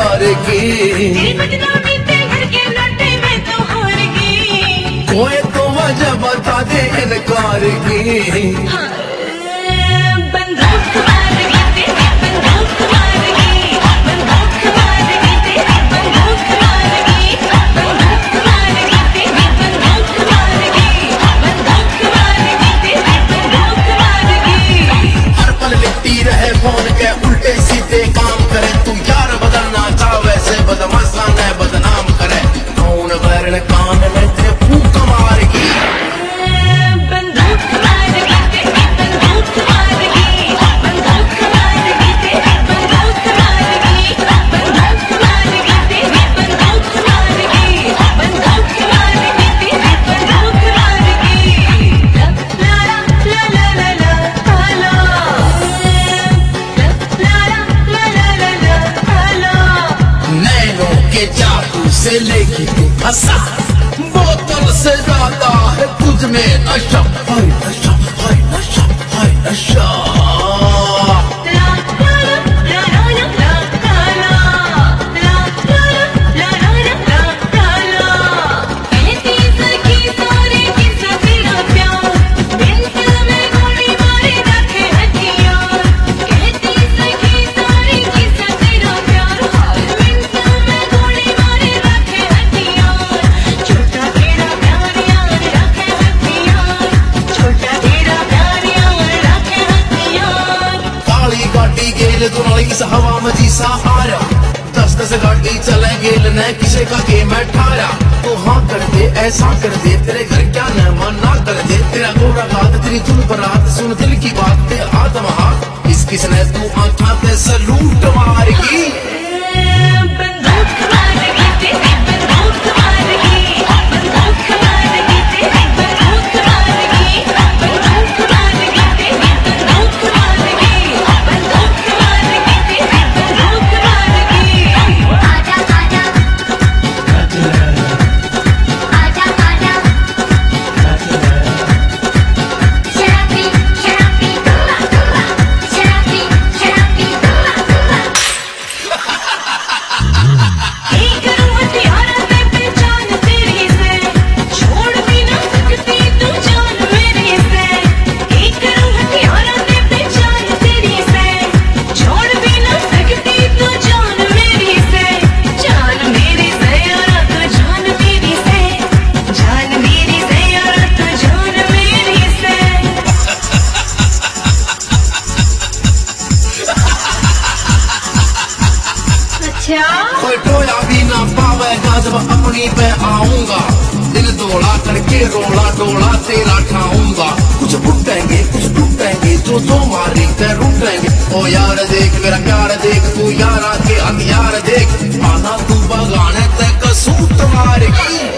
की। कोई तो वजह बता दे इनकार की। फोन के उल्टे सीधे काम करे, तू यार बदलना चाह वैसे बदमाशा ने बदनाम करे। कौन वैरण कान में तेरे फूक मारेगी। चाकू से लेके तू फंसा, बोतल से ज्यादा है तुझ में नशा। हाय नशा, हाय नशा, हाय नशा। इस हवा में जीसा आया, 10-10 गाड़ी चले गेल न किसे का के मैं ठाया। तो हाँ कर दे, ऐसा कर दे, तेरे घर क्या न मना कर दे। तेरा गोरा हाथ, तेरी धुन बरात, सुन दिल की बात ते आदम हाथ। इस किसने तू आँखा ते सलूट मारेगी। कोई टोया भी ना पावेगा जब अपनी पे आऊंगा। दिल दौड़ा करके रोला डोला तेरा ठाऊंगा। कुछ फुटेंगे कुछ टूटेंगे, जो मारी ते रूटेंगे। ओ यार देख मेरा प्यार देख, तू यार आके हथियार देख। आना तू बगाने ते कसूर मारेगी।